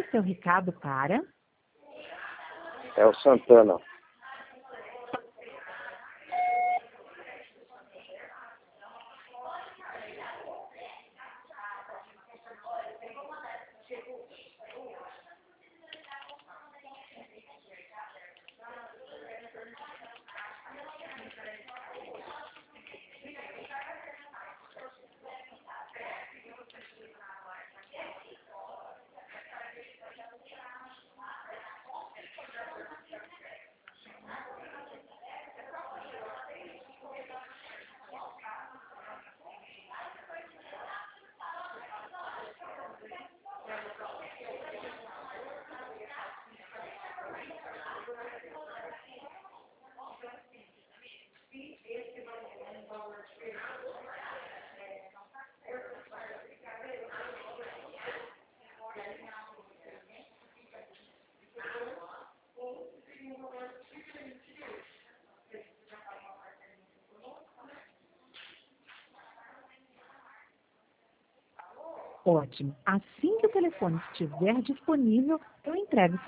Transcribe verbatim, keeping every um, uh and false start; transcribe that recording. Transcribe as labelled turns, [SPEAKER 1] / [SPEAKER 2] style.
[SPEAKER 1] seu recado para...
[SPEAKER 2] É o Santana.
[SPEAKER 1] Ótimo. Assim que o telefone estiver disponível, eu entrego